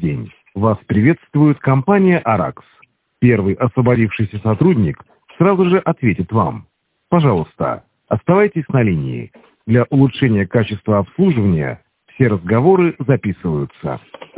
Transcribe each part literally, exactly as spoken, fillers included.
день. Вас приветствует компания «Аракс». Первый освободившийся сотрудник сразу же ответит вам. Пожалуйста, оставайтесь на линии. Для улучшения качества обслуживания все разговоры записываются.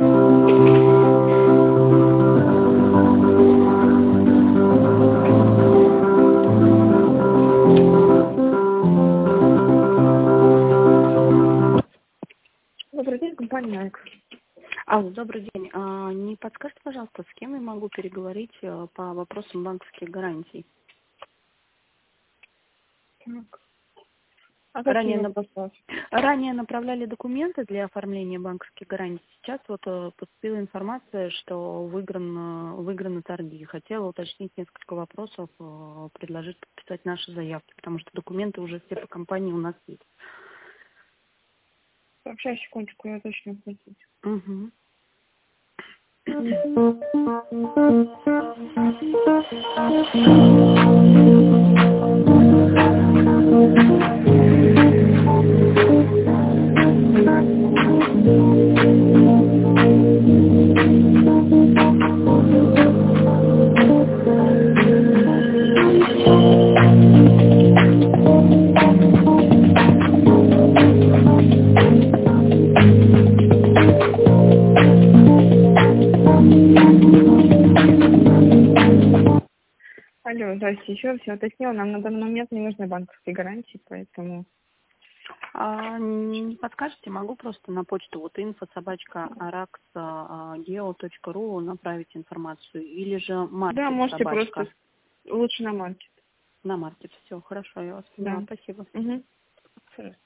Добрый день, компания «Аракс». Алло, добрый день. А, не подскажете, пожалуйста, с кем я могу переговорить а, по вопросам банковских гарантий? Так. А Ранее, какие нап- вопросы? Ранее направляли документы для оформления банковских гарантий. Сейчас вот а, поступила информация, что выигран, а, выиграны торги. Хотела уточнить несколько вопросов, а, предложить подписать наши заявки, потому что документы уже все по компании у нас есть. Так, сейчас, секундочку, я точно платить. Угу. Алло, здрасте, еще раз я уточнила, нам на данный момент не нужны банковские гарантии, поэтому... А, не подскажете, могу просто на почту вот инфо собачка аракс гео точка ру направить информацию, или же маркет Да, можете собачка просто лучше на маркет. на маркет. Все, хорошо, я вас поняла, Да. спасибо. Угу.